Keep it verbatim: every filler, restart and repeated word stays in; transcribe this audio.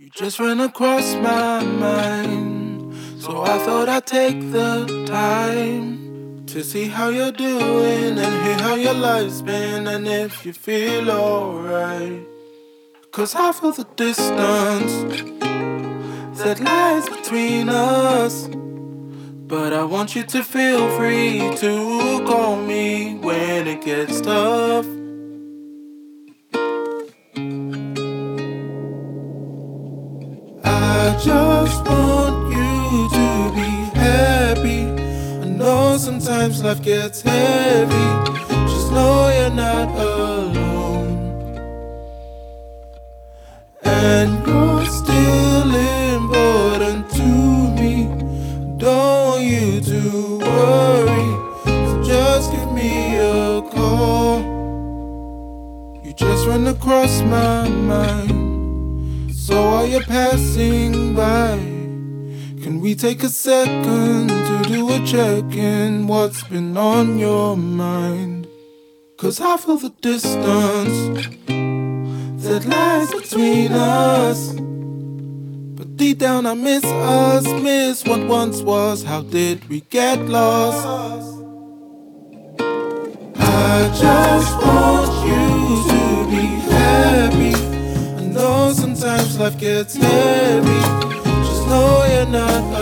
Just ran across my mind, so I thought I'd take the time to see how you're doing and hear how your life's been and if you feel alright. Cause I feel the distance that lies between us, but I want you to feel free to call me when it gets tough. I just want you to be happy. I know sometimes life gets heavy. Just know you're not alone, and you're still important to me. Don't want you to worry, so just give me a call. You just run across my mind. So while you're passing by, can we take a second to do a check-in? What's been on your mind? Cause I feel the distance that lies between us, but deep down I miss us, miss what once was. How did we get lost? I just want you to be happy. I know sometimes life gets heavy. Just know you're not